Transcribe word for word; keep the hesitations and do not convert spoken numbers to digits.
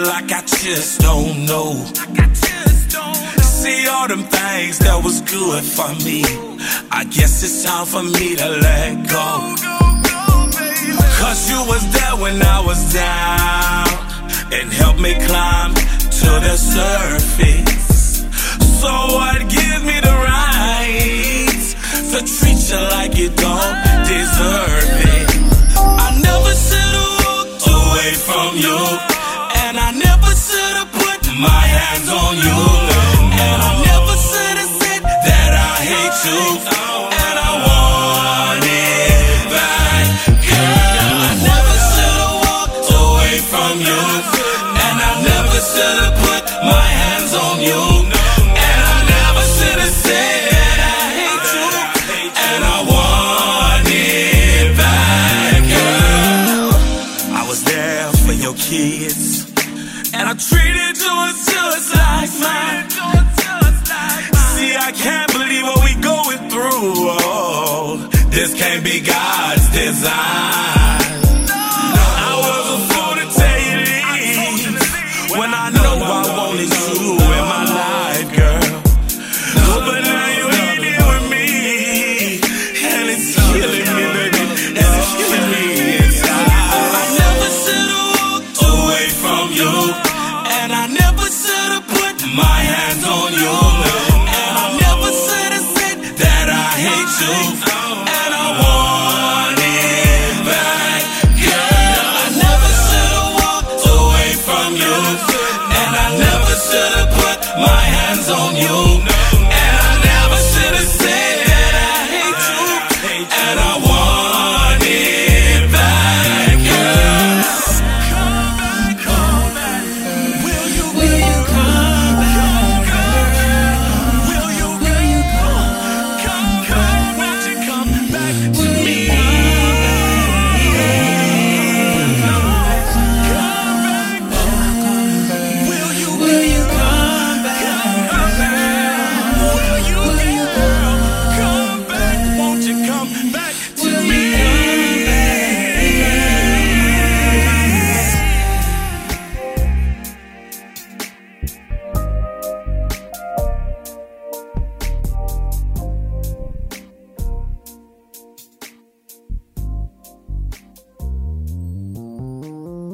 like I just don't know. See all them things that was good for me. I guess it's time for me to let go. Cause you was there when I was down and helped me climb to the surface. So what gives me the right to treat you like you don't deserve it? I never should've walked away from you, and I never should've put my hands on you, and I never should've said that I hate you, and I want it back, girl. I never should've walked away from you, and I never should've put my hands on you, and I never should've said that I hate you, and I want it back, girl. I was there for your kids, and I treated yours just like mine. See, I can't believe what we going through. Oh, this can't be God's design.